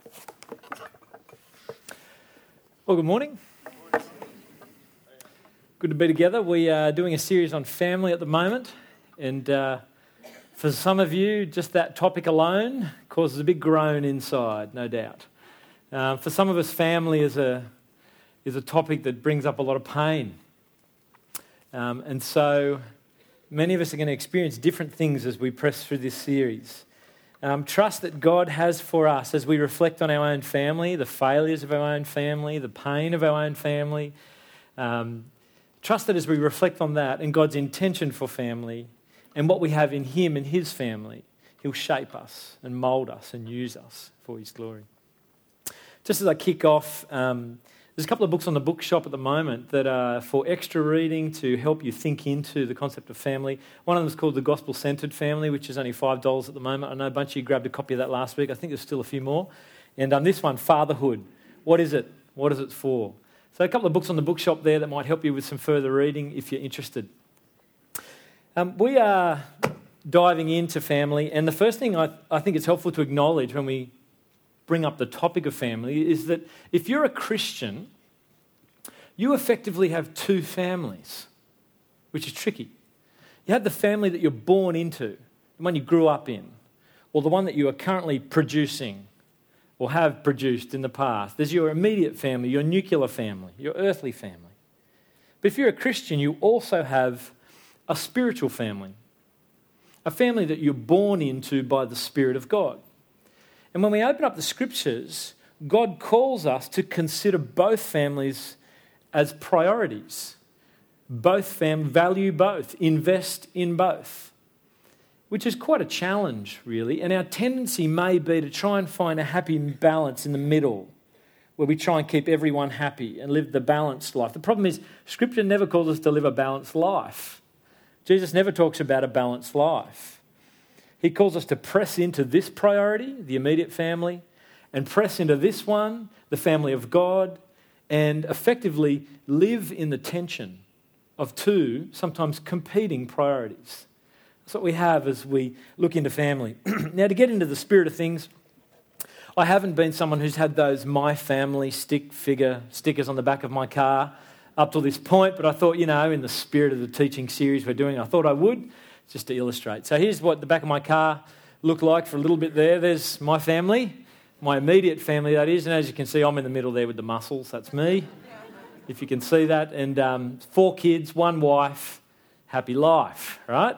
Well, good morning. Good to be together. We are doing a series on family at the moment, and for some of you, just that topic alone causes a big groan inside, no doubt. For some of us, family is a topic that brings up a lot of pain, and so many of us are going to experience different things as we press through this series. Trust that God has for us as we reflect on our own family, the failures of our own family, the pain of our own family. Trust that as we reflect on that and God's intention for family and what we have in Him and His family, He'll shape us and mould us and use us for His glory. Just as I kick off, there's a couple of books on the bookshop at the moment that are for extra reading to help you think into the concept of family. One of them is called The Gospel-Centered Family, which is only $5 at the moment. I know a bunch of you grabbed a copy of that last week. I think there's still a few more. And this one, Fatherhood. What is it? What is it for? So a couple of books on the bookshop there that might help you with some further reading if you're interested. We are diving into family, and the first thing I think it's helpful to acknowledge when we bring up the topic of family is that if you're a Christian, you effectively have two families, which is tricky. You have the family that you're born into, the one you grew up in, or the one that you are currently producing or have produced in the past. There's your immediate family, your nuclear family, your earthly family. But if you're a Christian, you also have a spiritual family, a family that you're born into by the Spirit of God. And when we open up the Scriptures, God calls us to consider both families as priorities. Value both, invest in both, which is quite a challenge, really. And our tendency may be to try and find a happy balance in the middle, where we try and keep everyone happy and live the balanced life. The problem is, Scripture never calls us to live a balanced life. Jesus never talks about a balanced life. He calls us to press into this priority, the immediate family, and press into this one, the family of God, and effectively live in the tension of two, sometimes competing priorities. That's what we have as we look into family. Now, to get into the spirit of things, I haven't been someone who's had those My Family stickers on the back of my car up till this point, but I thought, in the spirit of the teaching series we're doing, I thought I would, just to illustrate. So here's what the back of my car looked like for a little bit there. There's my family, my immediate family, that is, and as you can see, I'm in the middle there with the muscles. That's me, if you can see that, and 4 kids, 1 wife, happy life, right?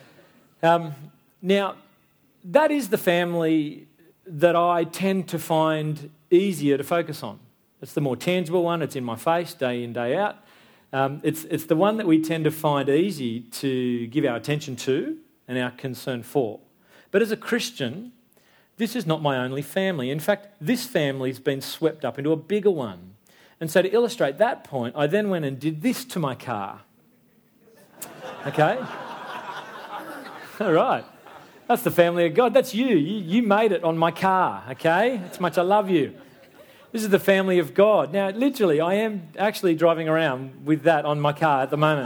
Now, that is the family that I tend to find easier to focus on. It's the more tangible one. It's in my face day in, day out. It's the one that we tend to find easy to give our attention to and our concern for. But as a Christian, this is not my only family. In fact, this family's been swept up into a bigger one. And so to illustrate that point, I then went and did this to my car. Okay? All right. That's the family of God. That's you. You made it on my car, okay? That's much I love you. This is the family of God. Now, literally, I am actually driving around with that on my car at the moment.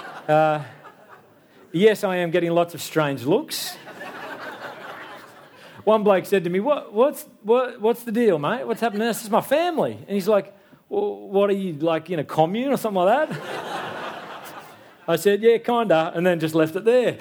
Yes, I am getting lots of strange looks. One bloke said to me, what's the deal, mate? What's happening? This is my family. And he's like, well, what are you, like in a commune or something like that? I said, yeah, kinda, and then just left it there.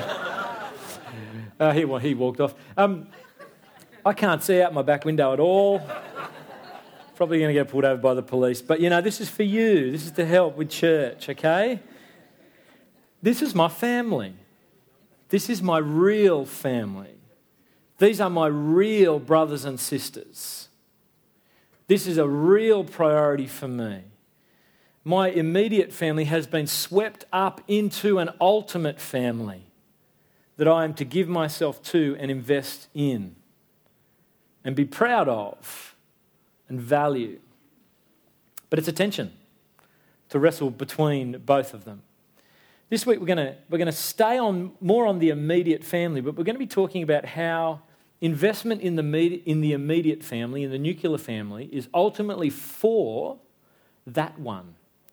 He walked off. I can't see out my back window at all. Probably going to get pulled over by the police. But, this is for you. This is to help with church, okay? This is my family. This is my real family. These are my real brothers and sisters. This is a real priority for me. My immediate family has been swept up into an ultimate family that I am to give myself to and invest in and be proud of and value. But it's a tension to wrestle between both of them. This week we're going to stay on more on the immediate family, but we're going to be talking about how investment in the immediate family, in the nuclear family, is ultimately for that one.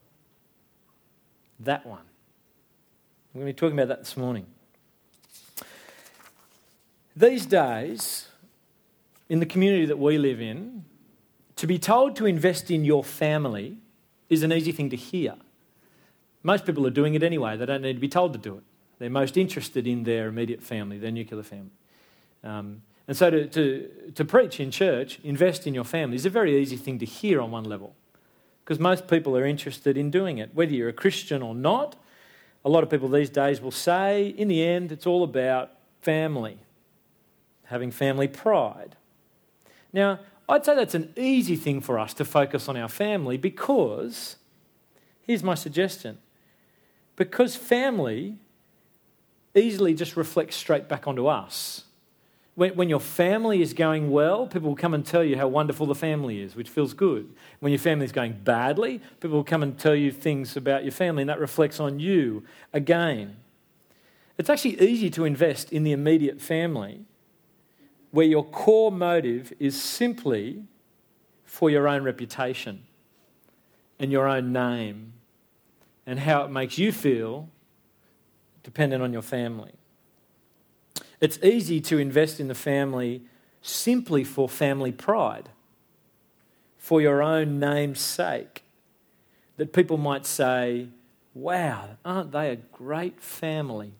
That one. We're going to be talking about that this morning. These days, in the community that we live in, to be told to invest in your family is an easy thing to hear. Most people are doing it anyway. They don't need to be told to do it. They're most interested in their immediate family, their nuclear family. And so to preach in church, invest in your family, is a very easy thing to hear on one level, because most people are interested in doing it. Whether you're a Christian or not, a lot of people these days will say, in the end, it's all about family, having family pride. Now, I'd say that's an easy thing for us to focus on our family because, here's my suggestion, because family easily just reflects straight back onto us. When your family is going well, people will come and tell you how wonderful the family is, which feels good. When your family is going badly, people will come and tell you things about your family, and that reflects on you again. It's actually easy to invest in the immediate family where your core motive is simply for your own reputation and your own name and how it makes you feel dependent on your family. It's easy to invest in the family simply for family pride, for your own name's sake, that people might say, wow, aren't they a great family?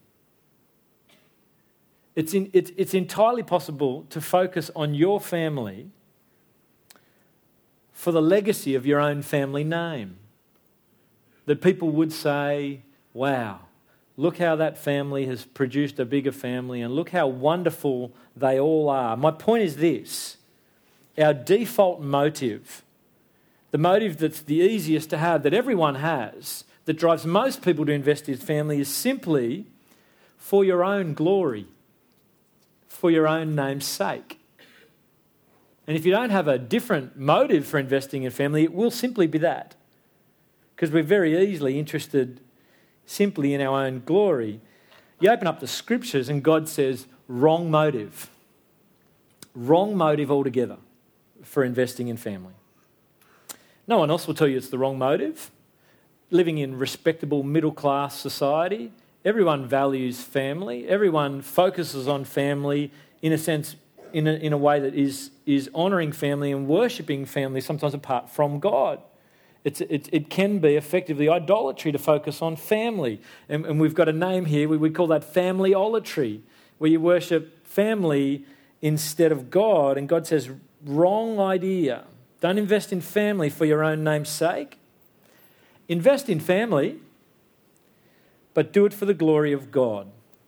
It's entirely possible to focus on your family for the legacy of your own family name, that people would say, wow, look how that family has produced a bigger family and look how wonderful they all are. My point is this: our default motive, the motive that's the easiest to have, that everyone has, that drives most people to invest in family, is simply for your own glory, for your own name's sake. And if you don't have a different motive for investing in family, it will simply be that, because we're very easily interested simply in our own glory. You open up the scriptures and God says, wrong motive. Wrong motive altogether for investing in family. No one else will tell you it's the wrong motive. Living in respectable middle-class society, everyone values family. Everyone focuses on family in a sense, in a way that is honouring family and worshipping family, sometimes apart from God. It can be effectively idolatry to focus on family. And we've got a name here, we call that family-olatry, where you worship family instead of God. And God says, wrong idea. Don't invest in family for your own name's sake. Invest in family, but do it for the glory of God.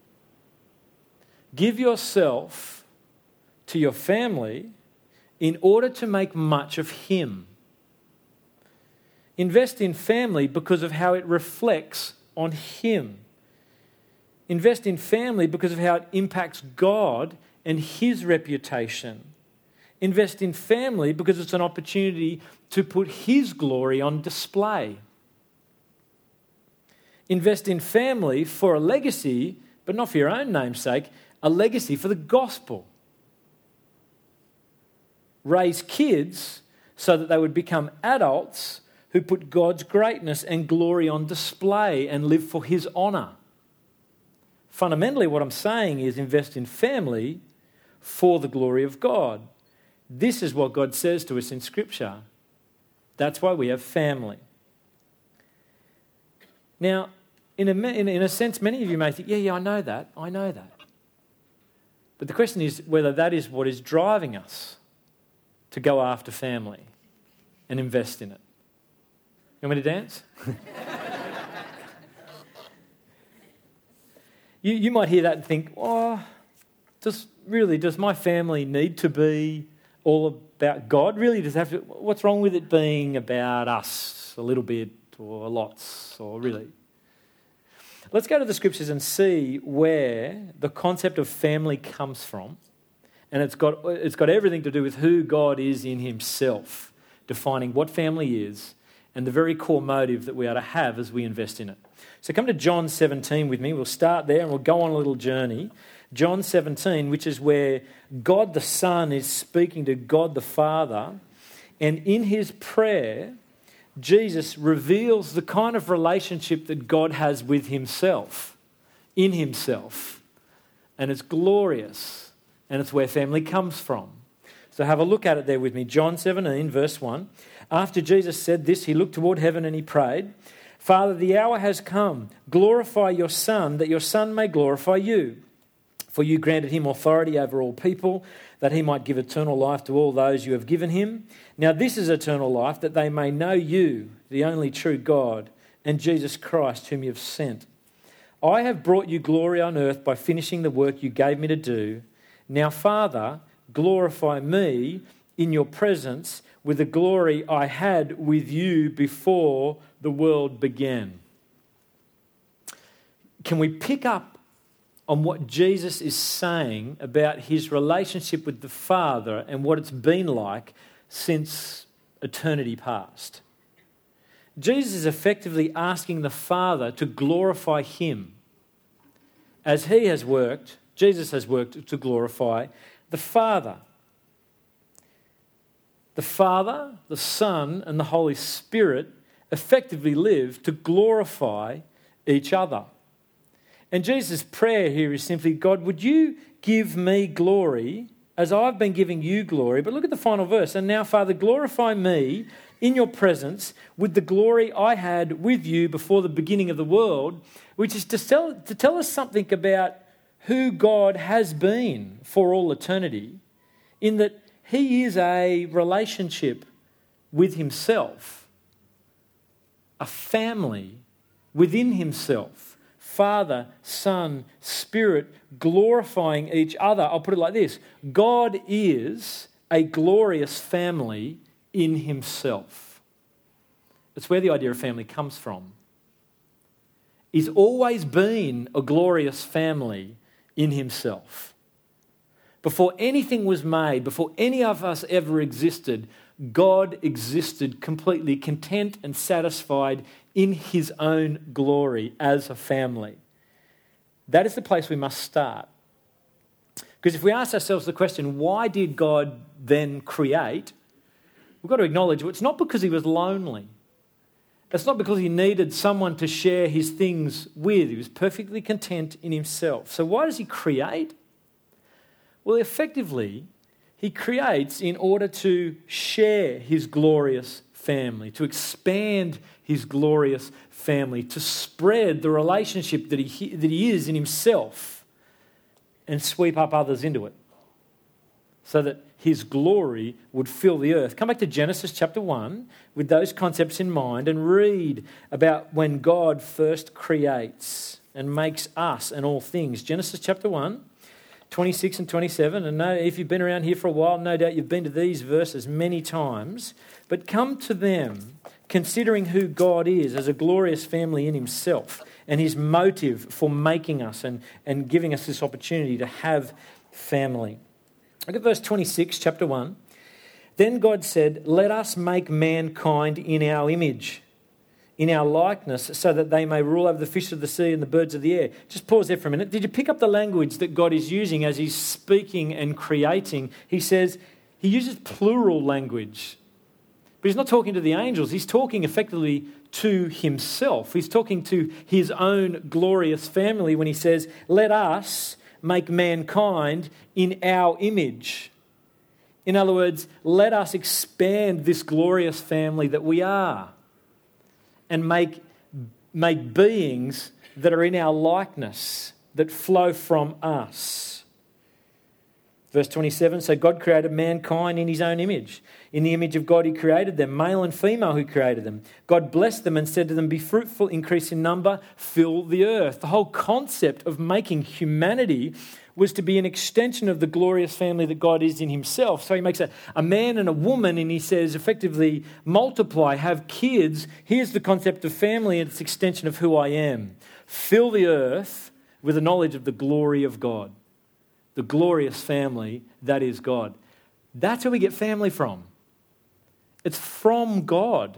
Give yourself to your family in order to make much of Him. Invest in family because of how it reflects on Him. Invest in family because of how it impacts God and His reputation. Invest in family because it's an opportunity to put His glory on display. Invest in family for a legacy, but not for your own name's sake, a legacy for the gospel. Raise kids so that they would become adults who put God's greatness and glory on display and live for His honour. Fundamentally, what I'm saying is invest in family for the glory of God. This is what God says to us in Scripture. That's why we have family. Now, in a sense, many of you may think, yeah, I know that. But the question is whether that is what is driving us to go after family and invest in it. You want me to dance? You might hear that and think, does my family need to be all about God? Really, does it have to? What's wrong with it being about us a little bit or lots or really? Let's go to the scriptures and see where the concept of family comes from, and it's got everything to do with who God is in Himself, defining what family is, and the very core motive that we are to have as we invest in it. So come to John 17 with me. We'll start there and we'll go on a little journey. John 17, which is where God the Son is speaking to God the Father. And in His prayer, Jesus reveals the kind of relationship that God has with Himself, in Himself. And it's glorious. And it's where family comes from. So have a look at it there with me. John 17, verse 1. After Jesus said this, he looked toward heaven and he prayed, Father, the hour has come. Glorify your Son, that your Son may glorify you. For you granted him authority over all people, that he might give eternal life to all those you have given him. Now this is eternal life, that they may know you, the only true God, and Jesus Christ, whom you have sent. I have brought you glory on earth by finishing the work you gave me to do. Now, Father, glorify me in your presence with the glory I had with you before the world began. Can we pick up on what Jesus is saying about his relationship with the Father and what it's been like since eternity past? Jesus is effectively asking the Father to glorify him as he has worked, Jesus has worked to glorify the Father. The Father, the Son, and the Holy Spirit effectively live to glorify each other. And Jesus' prayer here is simply, God, would you give me glory as I've been giving you glory? But look at the final verse. And now, Father, glorify me in your presence with the glory I had with you before the beginning of the world, which is to tell us something about who God has been for all eternity, in that he is a relationship with himself, a family within himself, Father, Son, Spirit, glorifying each other. I'll put it like this: God is a glorious family in himself. That's where the idea of family comes from. He's always been a glorious family in himself. Before anything was made, before any of us ever existed, God existed completely content and satisfied in his own glory as a family. That is the place we must start. Because if we ask ourselves the question, why did God then create? We've got to acknowledge it's not because he was lonely. It's not because he needed someone to share his things with. He was perfectly content in himself. So why does he create? Well, effectively, he creates in order to share his glorious family, to expand his glorious family, to spread the relationship that he is in himself and sweep up others into it so that his glory would fill the earth. Come back to Genesis chapter 1 with those concepts in mind and read about when God first creates and makes us and all things. Genesis chapter 1, 26 and 27. And if you've been around here for a while, no doubt you've been to these verses many times. But come to them considering who God is as a glorious family in himself and his motive for making us and giving us this opportunity to have family. Look at verse 26, chapter 1. Then God said, let us make mankind in our image, in our likeness, so that they may rule over the fish of the sea and the birds of the air. Just pause there for a minute. Did you pick up the language that God is using as he's speaking and creating? He says, he uses plural language. But he's not talking to the angels. He's talking effectively to himself. He's talking to his own glorious family when he says, let us make mankind in our image. In other words, let us expand this glorious family that we are and make beings that are in our likeness, that flow from us. Verse 27, so God created mankind in his own image. In the image of God he created them, male and female who created them. God blessed them and said to them, be fruitful, increase in number, fill the earth. The whole concept of making humanity was to be an extension of the glorious family that God is in himself. So he makes a man and a woman and he says effectively multiply, have kids. Here's the concept of family and its extension of who I am. Fill the earth with the knowledge of the glory of God. The glorious family that is God. That's where we get family from. It's from God.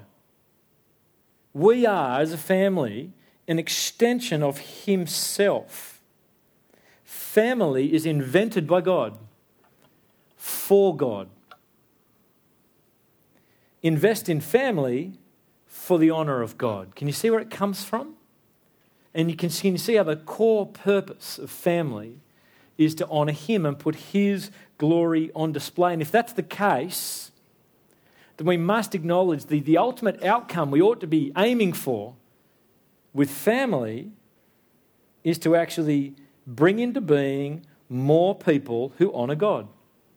We are, as a family, an extension of himself. Family is invented by God, for God. Invest in family for the honour of God. Can you see where it comes from? And you can see how the core purpose of family is to honour him and put his glory on display. And if that's the case, then we must acknowledge the ultimate outcome we ought to be aiming for with family is to actually bring into being more people who honour God.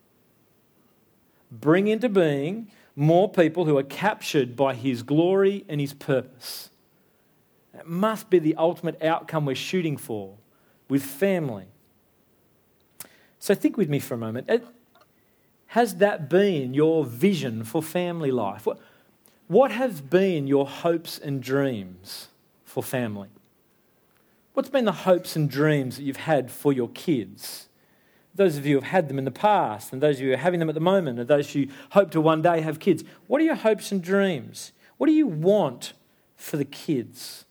Bring into being more people who are captured by his glory and his purpose. That must be the ultimate outcome we're shooting for with family. So think with me for a moment. Has that been your vision for family life? What have been your hopes and dreams for family? What's been the hopes and dreams that you've had for your kids? Those of you who have had them in the past, and those of you who are having them at the moment, and those who hope to one day have kids. What are your hopes and dreams? What do you want for the kids?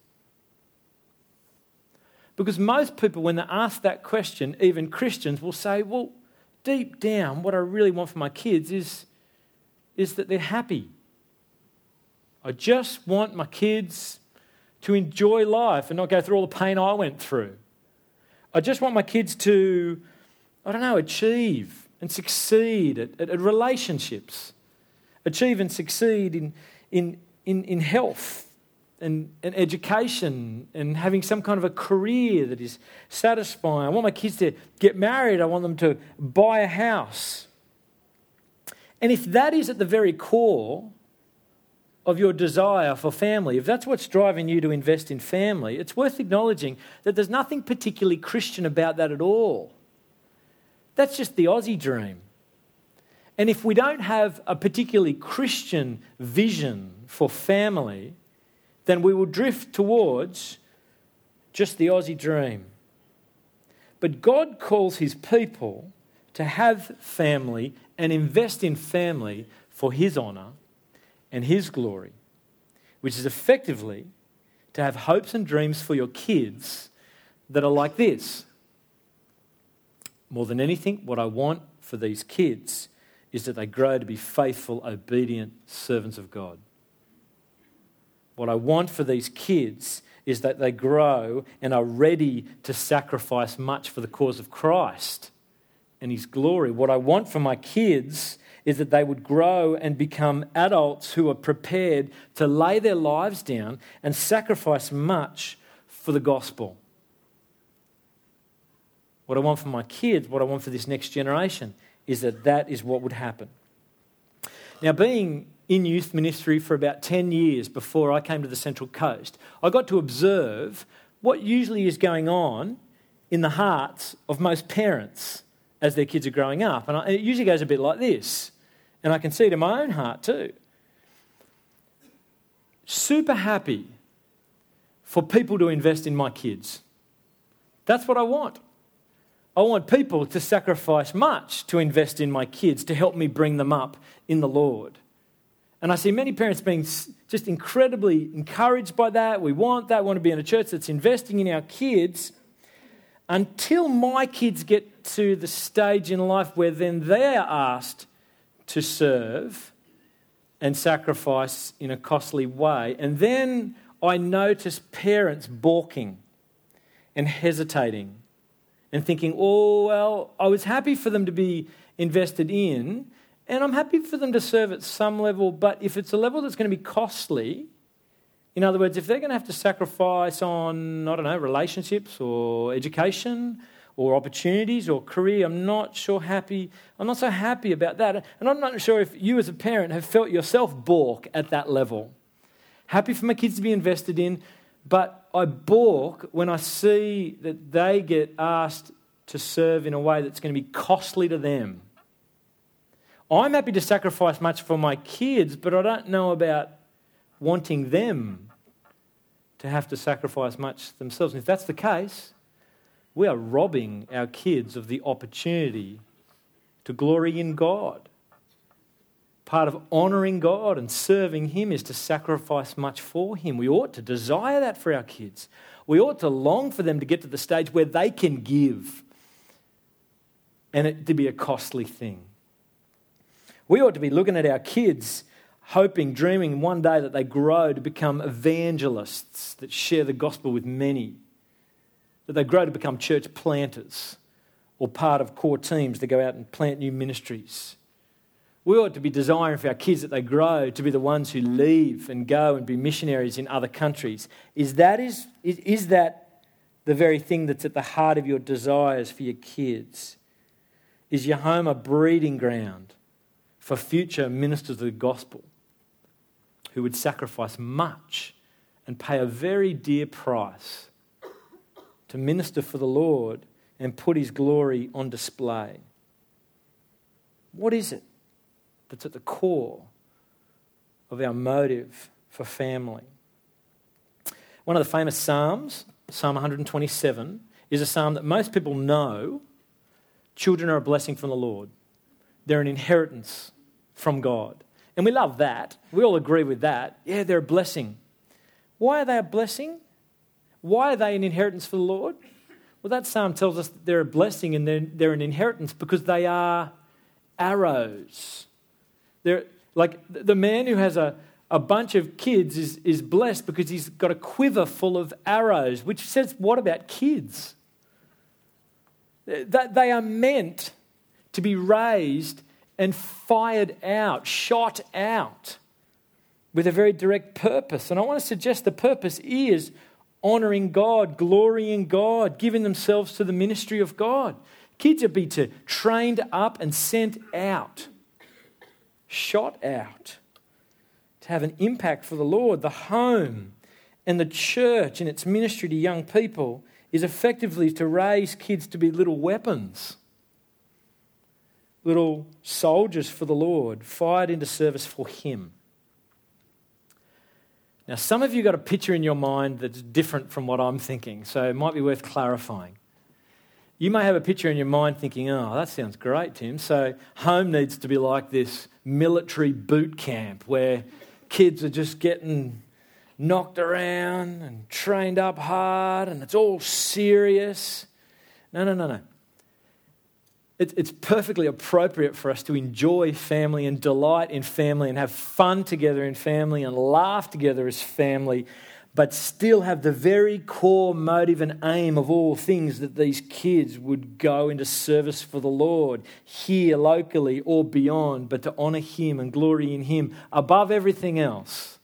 Because most people, when they're asked that question, even Christians, will say, well, deep down, what I really want for my kids is that they're happy. I just want my kids to enjoy life and not go through all the pain I went through. I just want my kids to, achieve and succeed at relationships. Achieve and succeed in health and education and having some kind of a career that is satisfying. I want my kids to get married. I want them to buy a house. And if that is at the very core of your desire for family, if that's what's driving you to invest in family, it's worth acknowledging that there's nothing particularly Christian about that at all. That's just the Aussie dream. And if we don't have a particularly Christian vision for family, then we will drift towards just the Aussie dream. But God calls his people to have family and invest in family for his honour and his glory, which is effectively to have hopes and dreams for your kids that are like this. More than anything, what I want for these kids is that they grow to be faithful, obedient servants of God. What I want for these kids is that they grow and are ready to sacrifice much for the cause of Christ and his glory. What I want for my kids is that they would grow and become adults who are prepared to lay their lives down and sacrifice much for the gospel. What I want for my kids, what I want for this next generation, is that is what would happen. Now, being in youth ministry for about 10 years before I came to the Central Coast, I got to observe what usually is going on in the hearts of most parents as their kids are growing up. And it usually goes a bit like this. And I can see it in my own heart too. Super happy for people to invest in my kids. That's what I want. I want people to sacrifice much to invest in my kids, to help me bring them up in the Lord. And I see many parents being just incredibly encouraged by that. We want that. We want to be in a church that's investing in our kids until my kids get to the stage in life where then they are asked to serve and sacrifice in a costly way. And then I notice parents balking and hesitating and thinking, oh, well, I was happy for them to be invested in, and I'm happy for them to serve at some level, but if it's a level that's going to be costly, in other words, if they're going to have to sacrifice on, relationships or education or opportunities or career, I'm not so happy about that. And I'm not sure if you as a parent have felt yourself balk at that level. Happy for my kids to be invested in, but I balk when I see that they get asked to serve in a way that's going to be costly to them. I'm happy to sacrifice much for my kids, but I don't know about wanting them to have to sacrifice much themselves. And if that's the case, we are robbing our kids of the opportunity to glory in God. Part of honouring God and serving him is to sacrifice much for him. We ought to desire that for our kids. We ought to long for them to get to the stage where they can give and it to be a costly thing. We ought to be looking at our kids, hoping, dreaming one day that they grow to become evangelists that share the gospel with many, that they grow to become church planters or part of core teams to go out and plant new ministries. We ought to be desiring for our kids that they grow to be the ones who leave and go and be missionaries in other countries. Is that the very thing that's at the heart of your desires for your kids? Is your home a breeding ground for future ministers of the gospel who would sacrifice much and pay a very dear price to minister for the Lord and put his glory on display? What is it that's at the core of our motive for family? One of the famous Psalms, Psalm 127, is a psalm that most people know. Children are a blessing from the Lord. They're an inheritance from God. And we love that. We all agree with that. Yeah, they're a blessing. Why are they a blessing? Why are they an inheritance for the Lord? Well, that psalm tells us that they're a blessing and they're an inheritance because they are arrows. They're like the man who has a bunch of kids is blessed because he's got a quiver full of arrows, which says what about kids? That they are meant to be raised and fired out, shot out with a very direct purpose. And I want to suggest the purpose is honouring God, glorying God, giving themselves to the ministry of God. Kids are to trained up and sent out, shot out, to have an impact for the Lord. The home and the church and its ministry to young people is effectively to raise kids to be little weapons, little soldiers for the Lord, fired into service for him. Now, some of you got a picture in your mind that's different from what I'm thinking, so it might be worth clarifying. You may have a picture in your mind thinking, oh, that sounds great, Tim. So home needs to be like this military boot camp where kids are just getting knocked around and trained up hard and it's all serious. No. It's perfectly appropriate for us to enjoy family and delight in family and have fun together in family and laugh together as family, but still have the very core motive and aim of all things that these kids would go into service for the Lord, here locally or beyond, but to honour him and glory in him above everything else.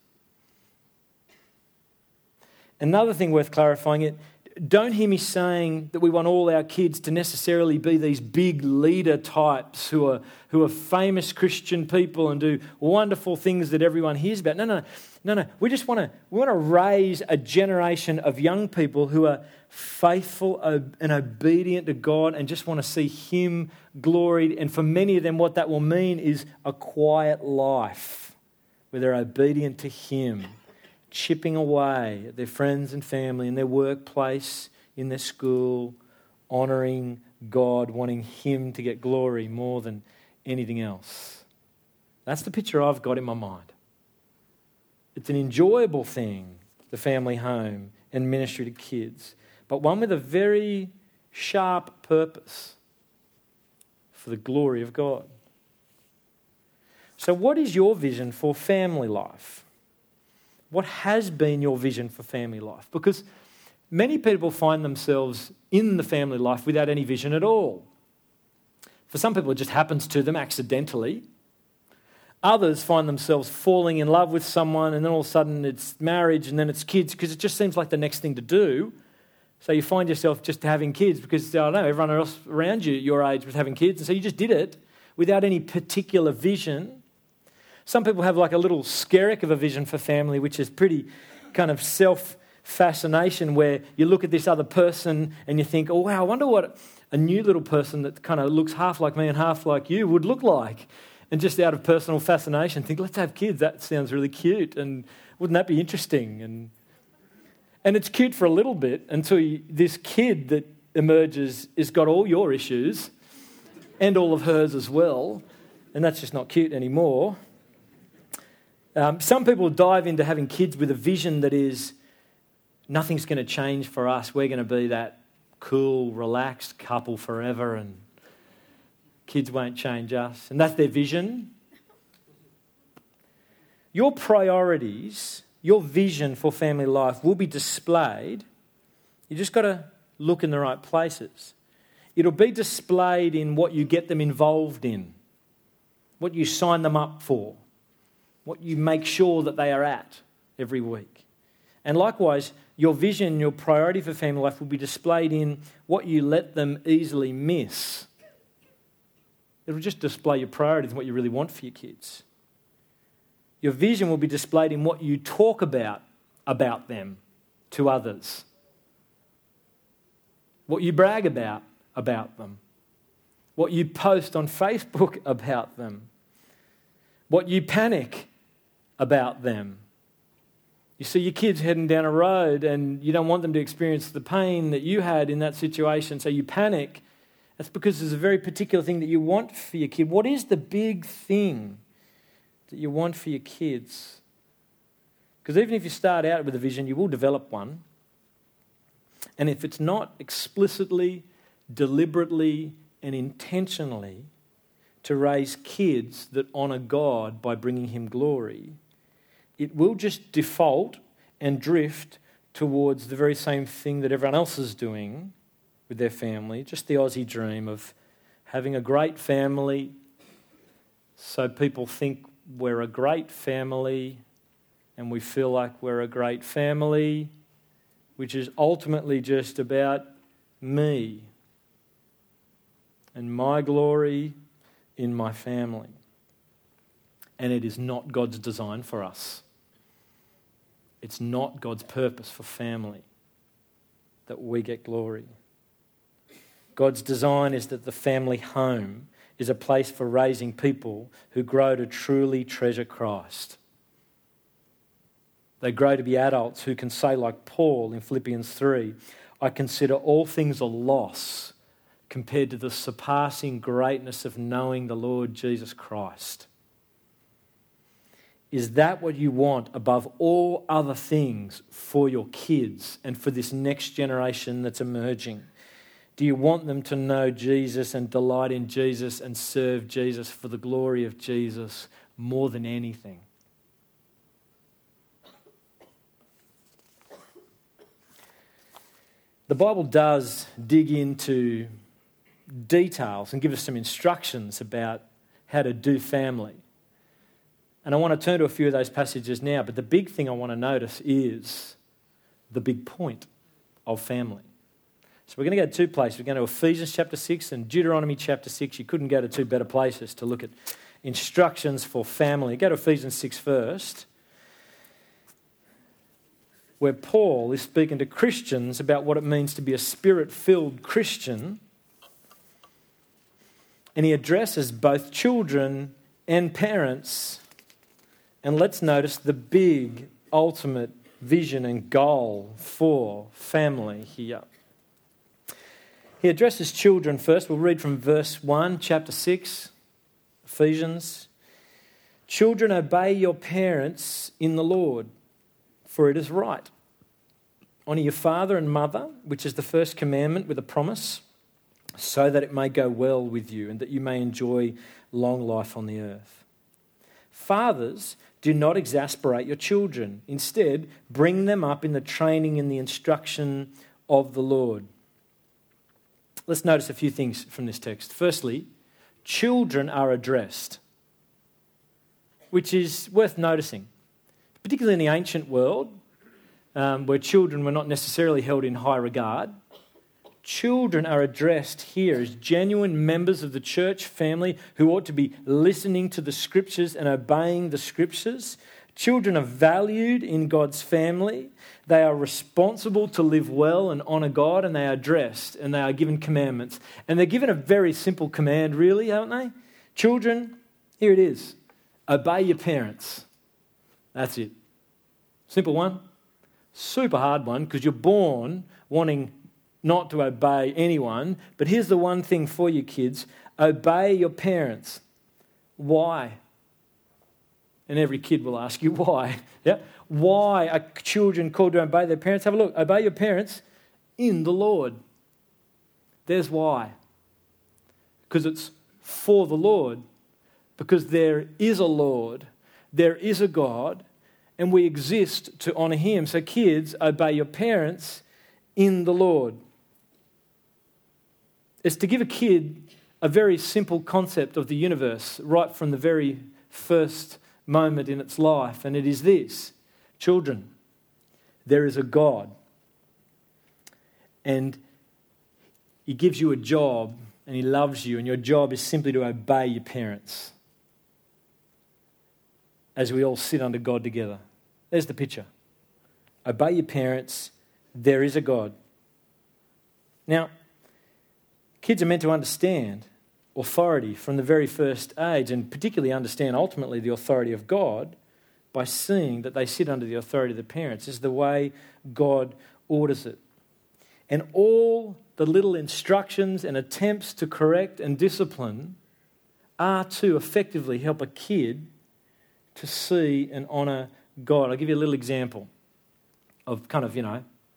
Another thing worth clarifying, don't hear me saying that we want all our kids to necessarily be these big leader types who are famous Christian people and do wonderful things that everyone hears about. No. We just want to raise a generation of young people who are faithful and obedient to God and just want to see him gloried. And for many of them, what that will mean is a quiet life where they're obedient to him, chipping away at their friends and family in their workplace, in their school, honouring God, wanting him to get glory more than anything else. That's the picture I've got in my mind. It's an enjoyable thing, the family home and ministry to kids, but one with a very sharp purpose for the glory of God. So what is your vision for family life? What has been your vision for family life? Because many people find themselves in the family life without any vision at all. For some people, it just happens to them accidentally. Others find themselves falling in love with someone and then all of a sudden it's marriage and then it's kids because it just seems like the next thing to do. So you find yourself just having kids because, I don't know, everyone else around you your age was having kids and so you just did it without any particular vision. Some people have like a little skerrick of a vision for family, which is pretty kind of self-fascination where you look at this other person and you think, oh, wow, I wonder what a new little person that kind of looks half like me and half like you would look like. And just out of personal fascination, think, let's have kids. That sounds really cute. And wouldn't that be interesting? And it's cute for a little bit until this kid that emerges has got all your issues and all of hers as well. And that's just not cute anymore. Some people dive into having kids with a vision that is, nothing's going to change for us. We're going to be that cool, relaxed couple forever and kids won't change us. And that's their vision. Your priorities, your vision for family life will be displayed. You just got to look in the right places. It'll be displayed in what you get them involved in, what you sign them up for, what you make sure that they are at every week. And likewise, your vision, your priority for family life will be displayed in what you let them easily miss. It'll just display your priorities and what you really want for your kids. Your vision will be displayed in what you talk about them to others. What you brag about them. What you post on Facebook about them. What you panic about them. You see your kids heading down a road and you don't want them to experience the pain that you had in that situation, so you panic. That's because there's a very particular thing that you want for your kid. What is the big thing that you want for your kids? Because even if you start out with a vision, you will develop one. And if it's not explicitly, deliberately, and intentionally to raise kids that honour God by bringing Him glory, it will just default and drift towards the very same thing that everyone else is doing with their family, just the Aussie dream of having a great family so people think we're a great family and we feel like we're a great family, which is ultimately just about me and my glory in my family. And it is not God's design for us. It's not God's purpose for family that we get glory. God's design is that the family home is a place for raising people who grow to truly treasure Christ. They grow to be adults who can say, like Paul in Philippians 3, I consider all things a loss compared to the surpassing greatness of knowing the Lord Jesus Christ. Is that what you want above all other things for your kids and for this next generation that's emerging? Do you want them to know Jesus and delight in Jesus and serve Jesus for the glory of Jesus more than anything? The Bible does dig into details and give us some instructions about how to do family. And I want to turn to a few of those passages now, but the big thing I want to notice is the big point of family. So we're going to go to two places. We're going to Ephesians chapter 6 and Deuteronomy chapter 6. You couldn't go to two better places to look at instructions for family. Go to Ephesians 6 first, where Paul is speaking to Christians about what it means to be a Spirit-filled Christian. And he addresses both children and parents. And let's notice the big, ultimate vision and goal for family here. He addresses children first. We'll read from verse 1, chapter 6, Ephesians. Children, obey your parents in the Lord, for it is right. Honour your father and mother, which is the first commandment with a promise, so that it may go well with you and that you may enjoy long life on the earth. Fathers, do not exasperate your children. Instead, bring them up in the training and the instruction of the Lord. Let's notice a few things from this text. Firstly, children are addressed, which is worth noticing, particularly in the ancient world, where children were not necessarily held in high regard. Children are addressed here as genuine members of the church family who ought to be listening to the Scriptures and obeying the Scriptures. Children are valued in God's family. They are responsible to live well and honour God, and they are addressed and they are given commandments. And they're given a very simple command, really, aren't they? Children, here it is. Obey your parents. That's it. Simple one. Super hard one, because you're born wanting not to obey anyone. But here's the one thing for you kids. Obey your parents. Why? And every kid will ask you why. Yeah? Why are children called to obey their parents? Have a look. Obey your parents in the Lord. There's why. Because it's for the Lord. Because there is a Lord. There is a God. And we exist to honour Him. So kids, obey your parents in the Lord. is to give a kid a very simple concept of the universe right from the very first moment in its life, and it is this: children, there is a God, and He gives you a job, and He loves you, and your job is simply to obey your parents as we all sit under God together. There's the picture. Obey your parents. There is a God. Now, kids are meant to understand authority from the very first age, and particularly understand ultimately the authority of God by seeing that they sit under the authority of the parents. This is the way God orders it. And all the little instructions and attempts to correct and discipline are to effectively help a kid to see and honour God. I'll give you a little example of kind of,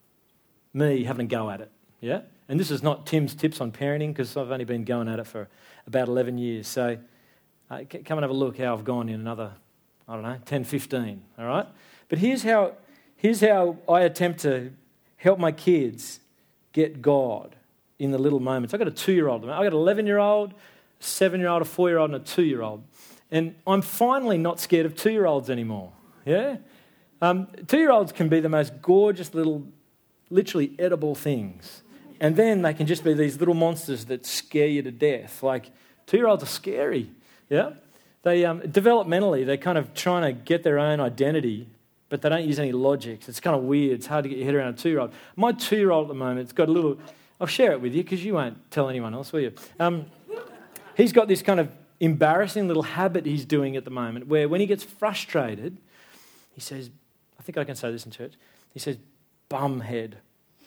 me having a go at it, yeah? And this is not Tim's tips on parenting, because I've only been going at it for about 11 years. So come and have a look how I've gone in another, 10, 15, all right? But here's how I attempt to help my kids get God in the little moments. I've got a 2-year-old. I've got an 11-year-old, a 7-year-old, a 4-year-old and a 2-year-old. And I'm finally not scared of 2-year-olds anymore, yeah? 2-year-olds can be the most gorgeous little, literally edible things. And then they can just be these little monsters that scare you to death. Like, 2-year-olds are scary, yeah? They developmentally, they're kind of trying to get their own identity, but they don't use any logic. It's kind of weird. It's hard to get your head around a 2-year-old. My 2-year-old at the moment, it's got a little... I'll share it with you because you won't tell anyone else, will you? He's got this kind of embarrassing little habit he's doing at the moment where when he gets frustrated, he says, I think I can say this in church, he says, bum head.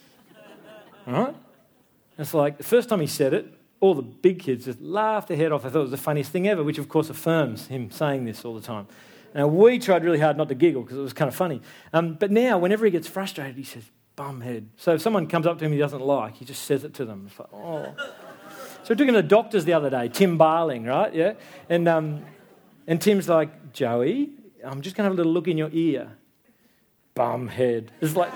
All right? It's like, the first time he said it, all the big kids just laughed their head off. I thought it was the funniest thing ever, which of course affirms him saying this all the time. Now, we tried really hard not to giggle because it was kind of funny. But now, whenever he gets frustrated, he says, bum head. So if someone comes up to him he doesn't like, he just says it to them. It's like, oh. So we took him to the doctors the other day, Tim Barling, right? Yeah. And Tim's like, Joey, I'm just going to have a little look in your ear. Bum head. It's like...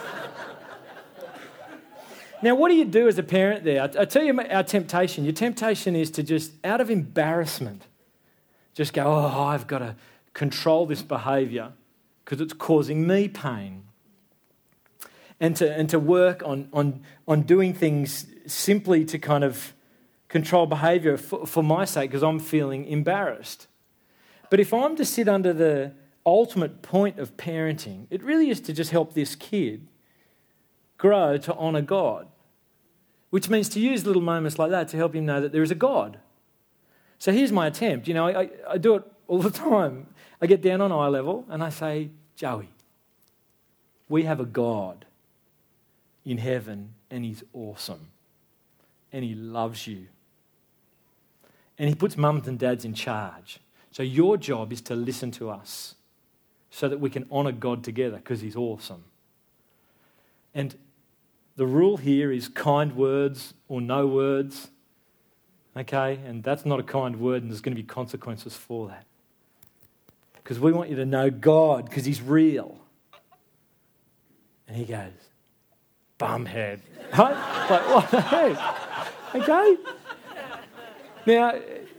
Now, what do you do as a parent there? I tell you our temptation. Your temptation is to just, out of embarrassment, just go, oh, I've got to control this behaviour because it's causing me pain. And to work on doing things simply to kind of control behaviour for my sake because I'm feeling embarrassed. But if I'm to sit under the ultimate point of parenting, it really is to just help this kid grow to honour God, which means to use little moments like that to help him know that there is a God. So here's my attempt. I do it all the time. I get down on eye level and I say, Joey, we have a God in heaven and He's awesome and He loves you. And He puts mums and dads in charge. So your job is to listen to us so that we can honour God together because He's awesome. And the rule here is kind words or no words, okay? And that's not a kind word and there's going to be consequences for that. Because we want you to know God because He's real. And he goes, bumhead. Right? Like, what the heck? Okay? Now,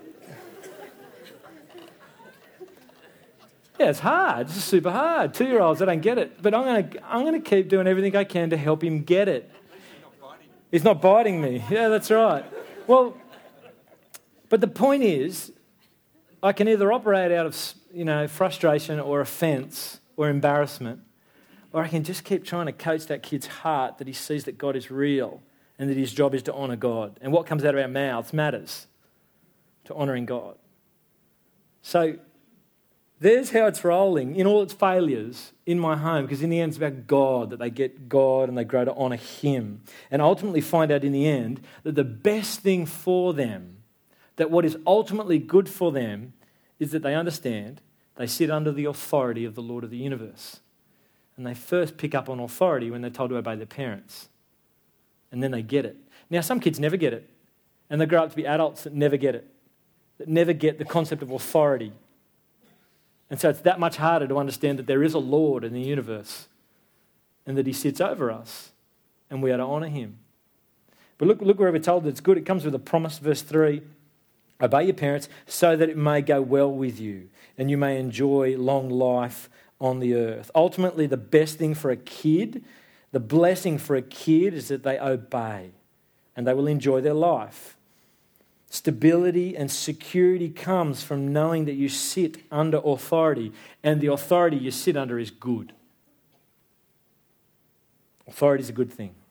yeah, it's hard. It's super hard. 2-year-olds, they don't get it. But I'm going to keep doing everything I can to help him get it. He's not biting me. Yeah, that's right. Well, but the point is, I can either operate out of, frustration or offence or embarrassment, or I can just keep trying to coach that kid's heart that he sees that God is real and that his job is to honour God. And what comes out of our mouths matters to honouring God. So there's how it's rolling in all its failures in my home, because in the end it's about God, that they get God and they grow to honour Him and ultimately find out in the end that the best thing for them, that what is ultimately good for them is that they understand they sit under the authority of the Lord of the universe. And they first pick up on authority when they're told to obey their parents. And then they get it. Now, some kids never get it. And they grow up to be adults that never get it, that never get the concept of authority. And so it's that much harder to understand that there is a Lord in the universe and that He sits over us and we are to honour Him. But look where we're told that it's good. It comes with a promise, verse 3. Obey your parents so that it may go well with you and you may enjoy long life on the earth. Ultimately, the best thing for a kid, the blessing for a kid is that they obey and they will enjoy their life. Stability and security comes from knowing that you sit under authority, and the authority you sit under is good. Authority is a good thing.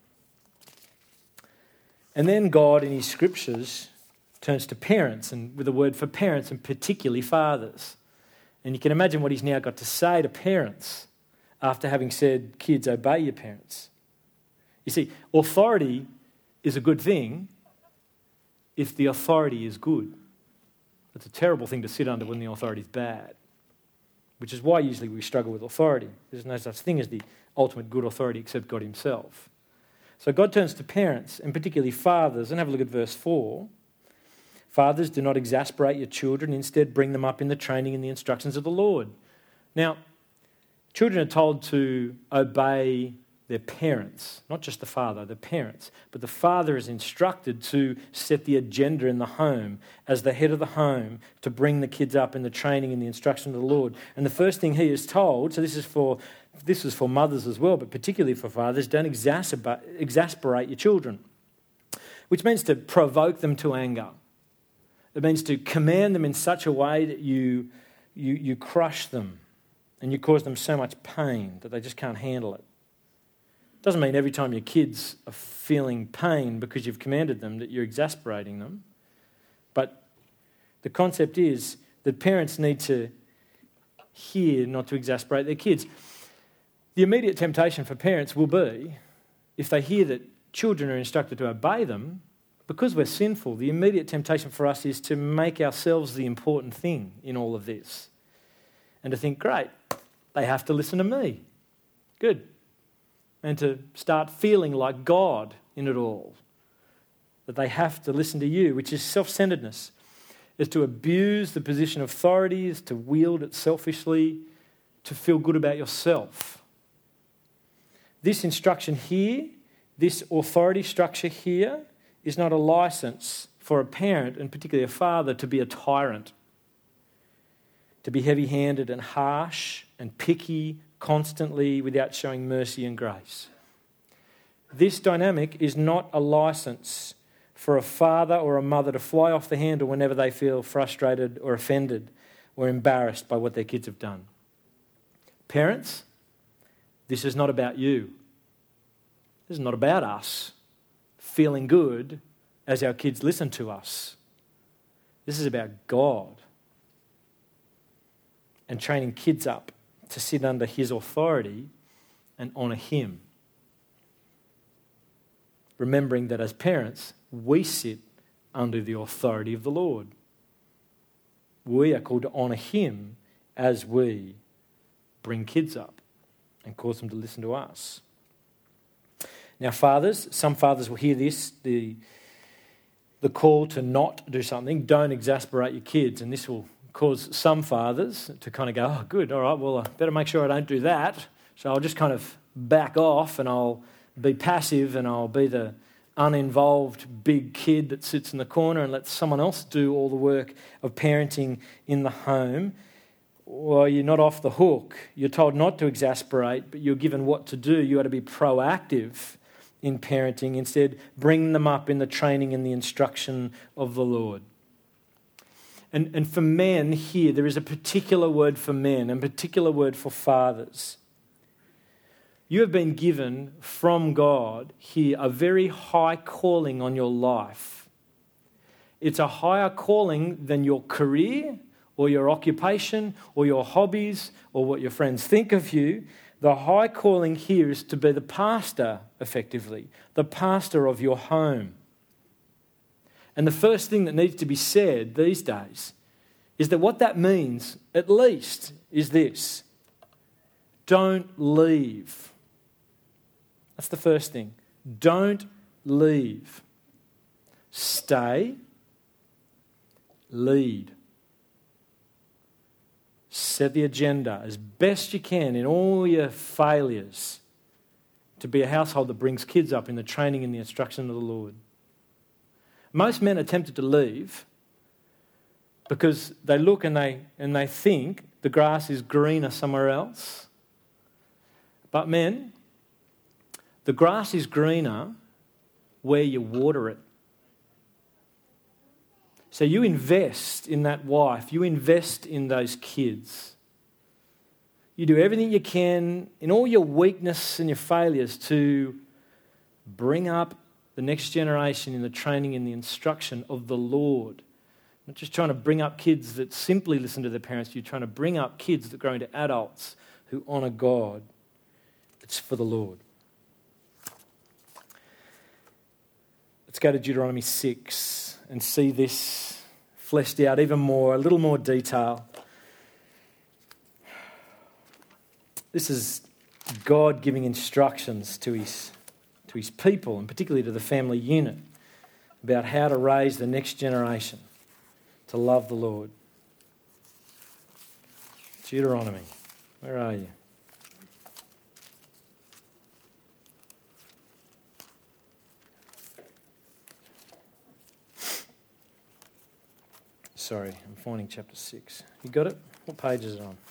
And then God in his scriptures turns to parents, and with a word for parents, and particularly fathers. And you can imagine what he's now got to say to parents after having said, kids, obey your parents. You see, authority is a good thing if the authority is good. It's a terrible thing to sit under when the authority is bad, which is why usually we struggle with authority. There's no such thing as the ultimate good authority except God himself. So God turns to parents, and particularly fathers, and have a look at verse 4. Fathers, do not exasperate your children. Instead, bring them up in the training and the instructions of the Lord. Now, children are told to obey their parents, not just the father, the parents. But the father is instructed to set the agenda in the home as the head of the home, to bring the kids up in the training and the instruction of the Lord. And the first thing he is told, so this is for mothers as well, but particularly for fathers, don't exasperate your children, which means to provoke them to anger. It means to command them in such a way that you crush them and you cause them so much pain that they just can't handle it. Doesn't mean every time your kids are feeling pain because you've commanded them that you're exasperating them. But the concept is that parents need to hear not to exasperate their kids. The immediate temptation for parents will be, if they hear that children are instructed to obey them, because we're sinful, the immediate temptation for us is to make ourselves the important thing in all of this. And to think, great, they have to listen to me. Good. And to start feeling like God in it all. That they have to listen to you, which is self-centeredness. Is to abuse the position of authority, is to wield it selfishly, to feel good about yourself. This instruction here, this authority structure here, is not a license for a parent, and particularly a father, to be a tyrant. To be heavy-handed and harsh and picky constantly without showing mercy and grace. This dynamic is not a license for a father or a mother to fly off the handle whenever they feel frustrated or offended or embarrassed by what their kids have done. Parents, this is not about you. This is not about us feeling good as our kids listen to us. This is about God and training kids up to sit under his authority and honour him. Remembering that as parents, we sit under the authority of the Lord. We are called to honour him as we bring kids up and cause them to listen to us. Now, fathers, some fathers will hear this, the call to not do something, don't exasperate your kids, and this will cause some fathers to kind of go, oh, good, all right, well, I better make sure I don't do that, so I'll just kind of back off and I'll be passive and I'll be the uninvolved big kid that sits in the corner and lets someone else do all the work of parenting in the home. Well, you're not off the hook. You're told not to exasperate, but you're given what to do. You ought to be proactive in parenting. Instead, bring them up in the training and the instruction of the Lord. And for men here, there is a particular word for men and a particular word for fathers. You have been given from God here a very high calling on your life. It's a higher calling than your career or your occupation or your hobbies or what your friends think of you. The high calling here is to be the pastor, effectively, the pastor of your home. And the first thing that needs to be said these days is that what that means, at least, is this: don't leave. That's the first thing. Don't leave. Stay. Lead. Set the agenda as best you can in all your failures to be a household that brings kids up in the training and the instruction of the Lord. Most men are tempted to leave because they look and they think the grass is greener somewhere else. But men, the grass is greener where you water it. So you invest in that wife, you invest in those kids. You do everything you can in all your weakness and your failures to bring up the next generation in the training and the instruction of the Lord. Not just trying to bring up kids that simply listen to their parents, you're trying to bring up kids that grow into adults who honour God. It's for the Lord. Let's go to Deuteronomy 6 and see this fleshed out even more, a little more detail. This is God giving instructions to his people, and particularly to the family unit, about how to raise the next generation to love the Lord. Deuteronomy, where are you? Sorry, I'm finding chapter 6. You got it? What page is it on?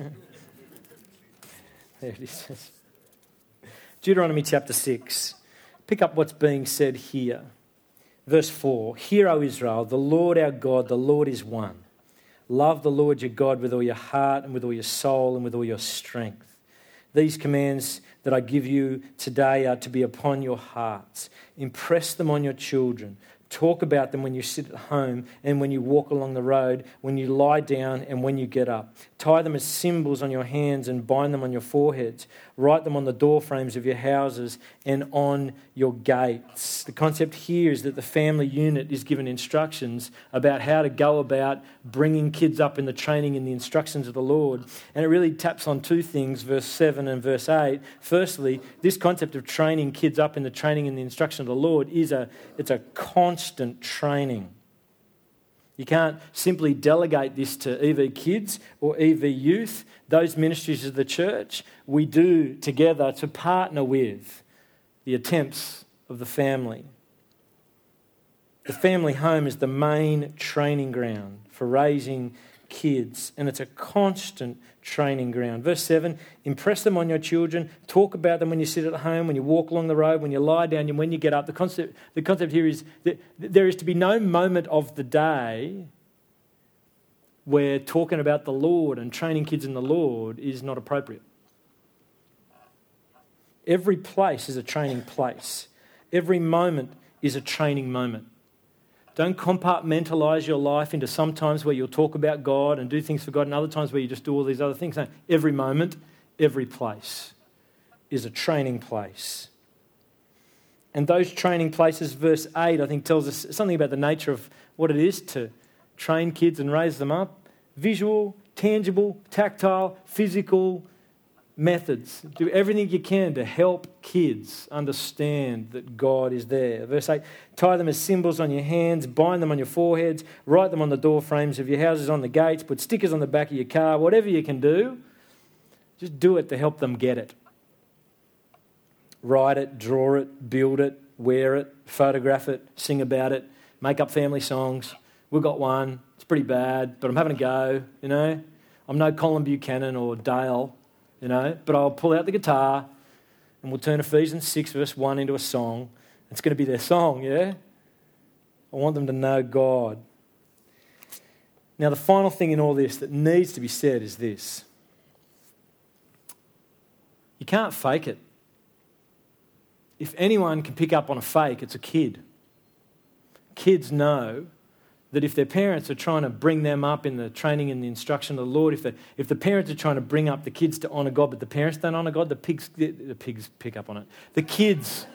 There it is. Deuteronomy chapter 6. Pick up what's being said here. Verse 4. Hear, O Israel, the Lord our God, the Lord is one. Love the Lord your God with all your heart and with all your soul and with all your strength. These commands that I give you today are to be upon your hearts. Impress them on your children. Talk about them when you sit at home and when you walk along the road, when you lie down and when you get up. Tie them as symbols on your hands and bind them on your foreheads. Write them on the door frames of your houses and on your gates. The concept here is that the family unit is given instructions about how to go about bringing kids up in the training and the instructions of the Lord. And it really taps on two things, verse 7 and verse 8. Firstly, this concept of training kids up in the training and the instruction of the Lord it's a constant training. You can't simply delegate this to EV Kids or EV Youth. Those ministries of the church, we do together to partner with the attempts of the family. The family home is the main training ground for raising kids, and it's a constant training ground. Verse 7, impress them on your children, talk about them when you sit at home, when you walk along the road, when you lie down and when you get up. The concept here is that there is to be no moment of the day where talking about the Lord and training kids in the Lord is not appropriate. Every place is a training place. Every moment is a training moment. Don't compartmentalise your life into some times where you'll talk about God and do things for God and other times where you just do all these other things. No, every moment, every place is a training place. And those training places, verse 8, I think tells us something about the nature of what it is to train kids and raise them up. Visual, tangible, tactile, physical methods. Do everything you can to help kids understand that God is there. Verse 8, tie them as symbols on your hands, bind them on your foreheads, write them on the door frames of your houses, on the gates, put stickers on the back of your car, whatever you can do, just do it to help them get it. Write it, draw it, build it, wear it, photograph it, sing about it, make up family songs. We've got one, it's pretty bad, but I'm having a go, you know. I'm no Colin Buchanan or Dale, you know, but I'll pull out the guitar and we'll turn Ephesians 6 verse 1 into a song. It's going to be their song, yeah? I want them to know God. Now, the final thing in all this that needs to be said is this. You can't fake it. If anyone can pick up on a fake, it's a kid. Kids know that if their parents are trying to bring them up in the training and the instruction of the Lord, if the parents are trying to bring up the kids to honour God, but the parents don't honour God, the pigs pick up on it. The kids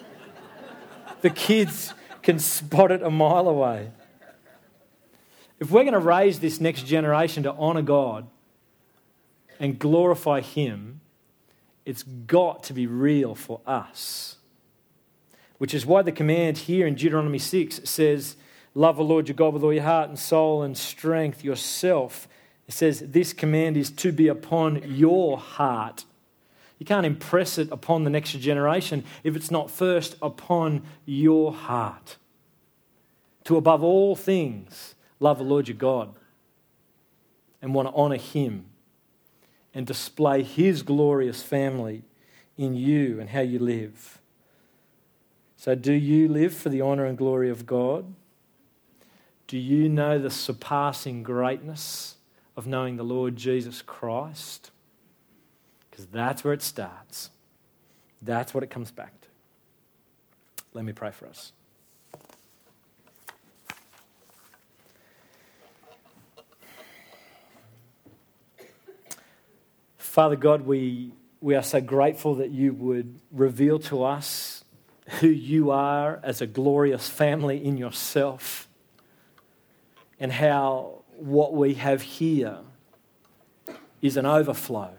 can spot it a mile away. If we're going to raise this next generation to honour God and glorify Him, it's got to be real for us. Which is why the command here in Deuteronomy 6 says, love the Lord your God with all your heart and soul and strength, yourself. It says this command is to be upon your heart. You can't impress it upon the next generation if it's not first upon your heart. to above all things love the Lord your God and want to honour him and display his glorious family in you and how you live. So do you live for the honour and glory of God? Do you know the surpassing greatness of knowing the Lord Jesus Christ? Because that's where it starts. That's what it comes back to. Let me pray for us. Father God, we are so grateful that you would reveal to us who you are as a glorious family in yourself, and how what we have here is an overflow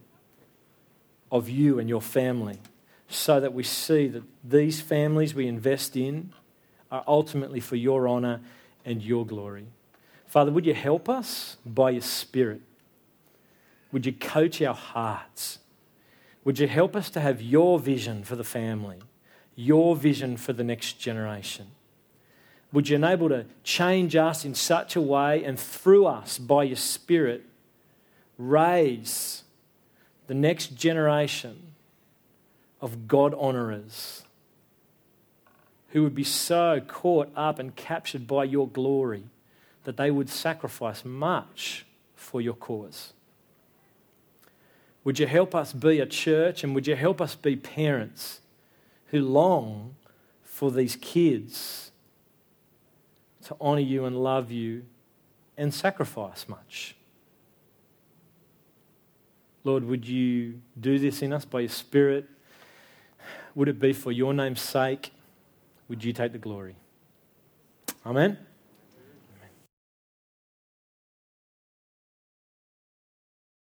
of you and your family, so that we see that these families we invest in are ultimately for your honour and your glory. Father, would you help us by your Spirit? Would you coach our hearts? Would you help us to have your vision for the family, your vision for the next generation? Would you enable to change us in such a way, and through us by your Spirit raise the next generation of God honourers who would be so caught up and captured by your glory that they would sacrifice much for your cause. Would you help us be a church, and would you help us be parents who long for these kids to honour you and love you and sacrifice much? Lord, would you do this in us by your Spirit? Would it be for your name's sake? Would you take the glory? Amen.